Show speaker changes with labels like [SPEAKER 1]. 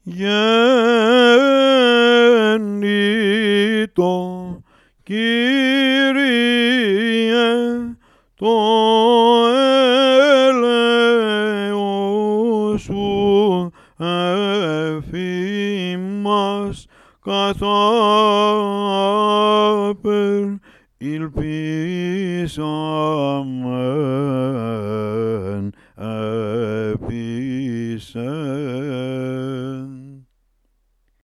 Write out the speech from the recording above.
[SPEAKER 1] γέννητο Κύριε το έλεος σου εφήμας καθάπερ ελπίσαμεν επί σε.